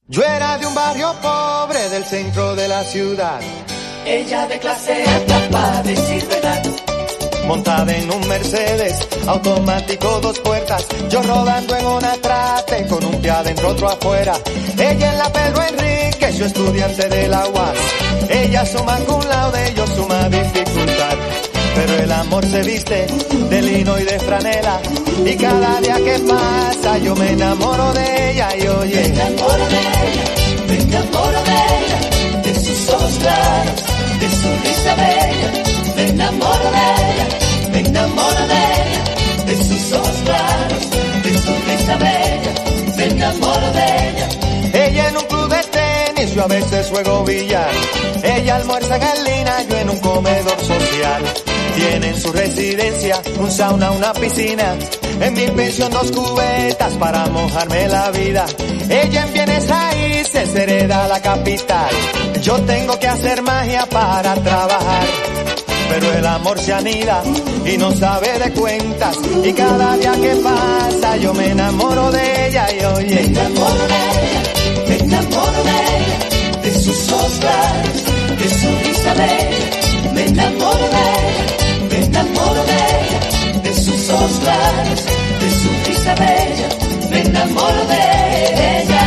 Yo era de un barrio pobre del centro de la ciudad. Ella de clase alta para decir verdad. Montada en un Mercedes, automático 2 puertas. Yo rodando en una trate, con un pie adentro, otro afuera. Ella en la Pedro Enrique, yo estudiante de la UAS. Ella suma cum laude, yo suma dificultad. Pero el amor se viste de lino y de franela. Y cada día que pasa yo me enamoro de ella. Y oye, me enamoro de ella, me enamoro de ella, de sus ojos claros, de su risa bella. Me enamoro de ella, me enamoro de ella, de sus ojos claros, de su risa bella. Me enamoro de ella. Ella en un club de tenis, yo a veces juego billar. Ella almuerza en Lina, yo en un comedor social. Tiene en su residencia un sauna, una piscina. En mi pensión 2 cubetas para mojarme la vida. Ella en bienes raíces hereda la capital. Yo tengo que hacer magia para trabajar. Pero el amor se anida y no sabe de cuentas. Y cada día que pasa yo me enamoro de ella. Y oye, me enamoro de ella, me enamoro de ella, de sus ojos claros, de su risa bella. Me enamoro de ella, me enamoro de ella, de sus ojos claros, de su risa bella. Me enamoro de ella.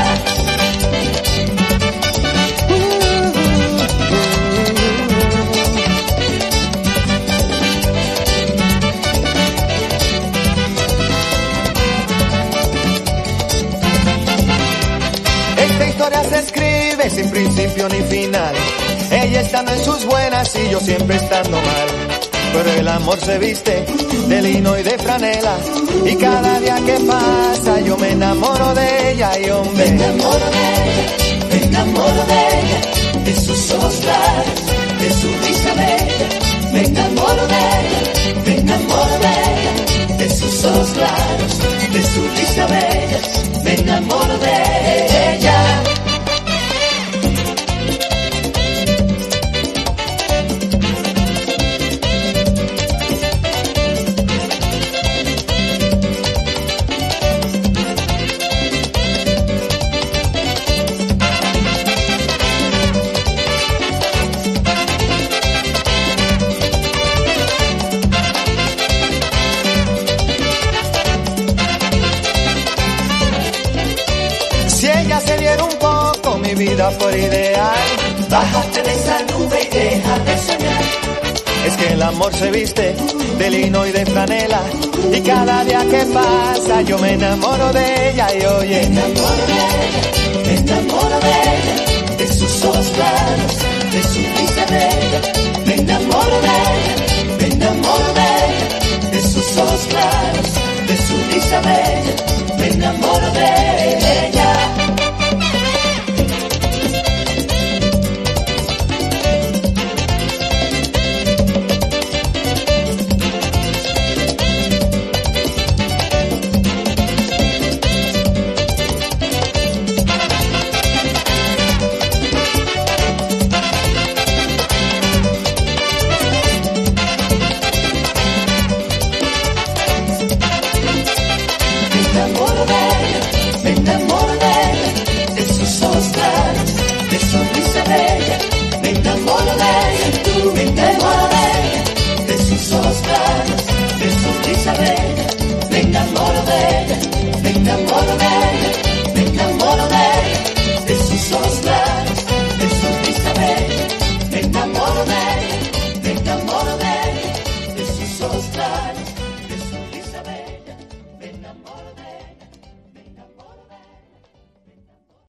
Esta historia se escribe sin principio ni final. Ella estando en sus buenas y yo siempre estando mal. Pero el amor se viste de lino y de franela. Y cada día que pasa yo me enamoro de ella. Y hombre, me enamoro de ella, me enamoro de ella, de sus ojos claros, de su risa bella. Me enamoro de ella, me enamoro de ella, de sus ojos claros, de su risa bella. Me enamoro de ella. si ella se diera un poco, mi vida fuera ideal. Bájate de esa nube y deja de soñar. Es que el amor se viste de lino y de franela. Y cada día que pasa yo me enamoro de ella. Y oye, me enamoro de ella, me enamoro